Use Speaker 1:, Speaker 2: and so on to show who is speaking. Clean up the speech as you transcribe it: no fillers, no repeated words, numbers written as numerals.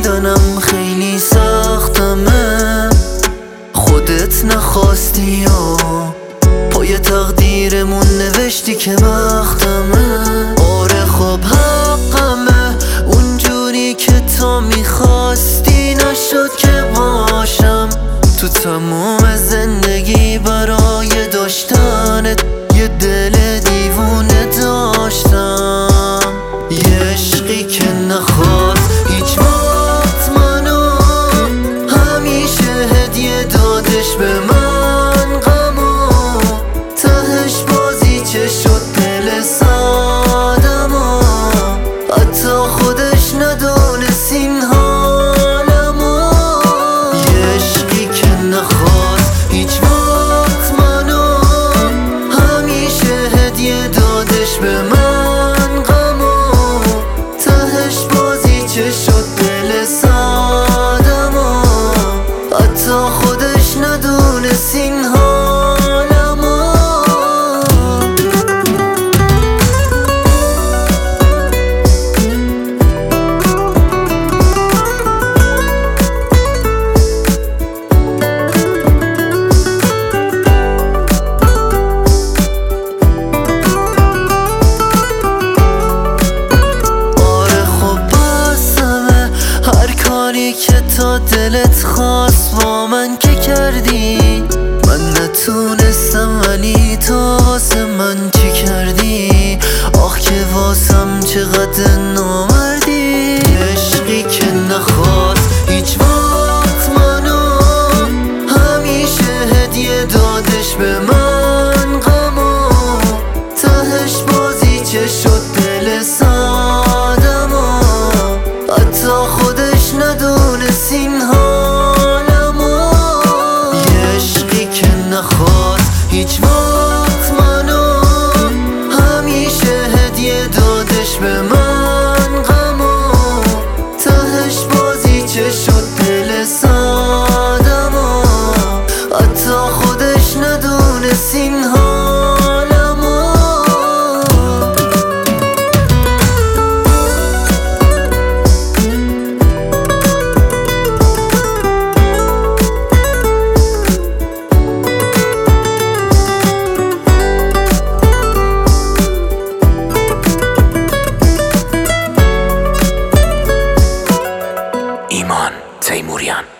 Speaker 1: میدانم خیلی سختمه، خودت نخواستی و پای تقدیرمون نوشتی که بختمه. آره خب حقمه، اونجوری که تو میخواستی نشد که باشم. تو تموم زندگی برای داشتنت یه دل دیوونه داشتم، یه عشقی که نخواست هیچ وقت منو، همیشه هدیه دادش به من غمو، تهش بازی چه شد دل سادمو، حتی خودش ندونست این حالمو. یه عشقی که نخواست هیچ وقت منو، همیشه هدیه دادش به من غمو، تهش بازی چه شد دل سادمو، حتی خودش ندونست این حالمو. که تا دلت خواست با من که کردی، من نتونستم ولی تو واسه من چی کردی؟ آخ که واسم چقدر نامردی. عشقی که نخواست هیچ وقت منو، همیشه هدیه دادش به من غمو، تهش بازی چه شد دل سادمو، حتی خودش ندونست این حالمو. یه عشقی که نخواست هیچ وقت منو، همیشه هدیه دادش به من غمو، تهش بازی چه شد دل سادمو، حتی خودش ندونست این حالمو.
Speaker 2: ایمان تیموریان.